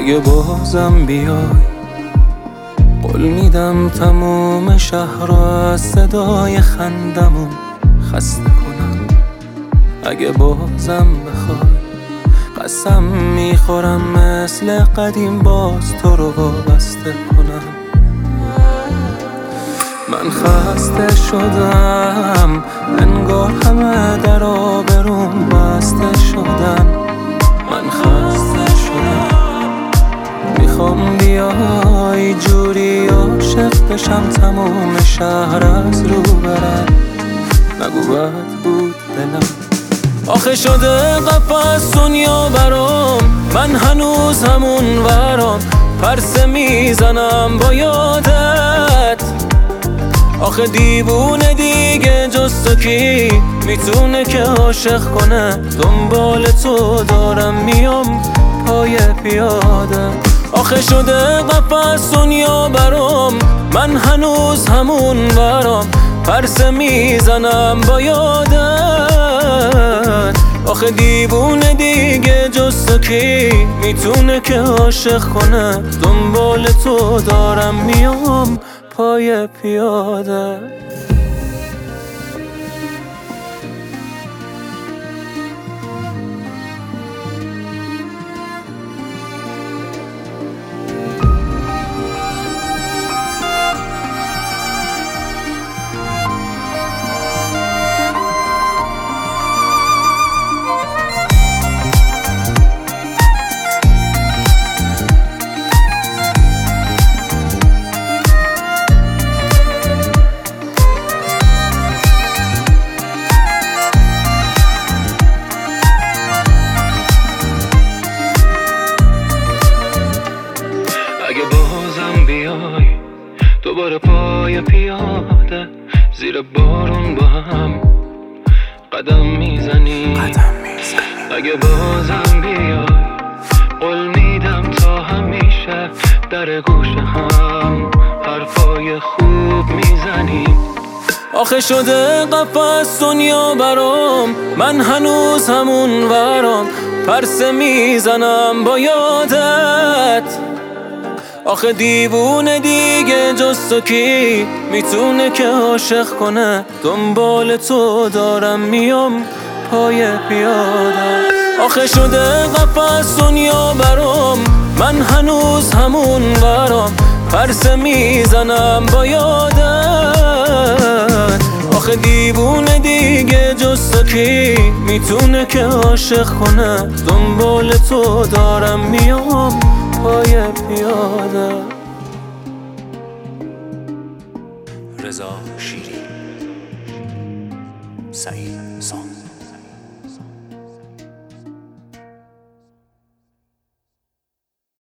اگه بازم بیای قول میدم تموم شهر رو از صدای خندمون خسته کنم. اگه بازم بخوای قسم میخورم مثل قدیم باز تو رو وابسته کنم. من خسته شدم انگار همه در آبروم بسته شدن. من خسته شدم میخوام بیای جوری عاشق بشم تموم شهر از رو برن. نگو بد بود دلم آخه شده قفس دنیا برام، من هنوز همون ورام پرسه میزنم با یادت. آخه دیوونه دیگه جز تو کی میتونه که عاشق کنه؟ دنبال تو دارم میام پای پیاده. آخه شده قفس دنیا برام، من هنوز همون ورام پرسه میزنم با یادت. آخه دیوونه دیگه جز تو کی میتونه که عاشق کنه؟ دنبال تو دارم میام پای پیاده. اگه بازم بیای دوباره پای پیاده زیر بارون با هم قدم میزنی. اگه بازم بیای قول میدم تا همیشه در گوش هم حرفای خوب میزنی. آخه شده قفس دنیا برام، من هنوز همون ورام پرسه میزنم با یادت. آخه دیوونه دیگه جز تو کی میتونه که عاشق کنه؟ دنبال تو دارم میام پای پیاده. آخه شده قفس دنیا برام، من هنوز همون ورام پرسه میزنم با یادت. آخه دیوونه دیگه جز تو کی میتونه که عاشق کنه؟ دنبال تو دارم میام پای پیاده. رضا شیری، سعید سام.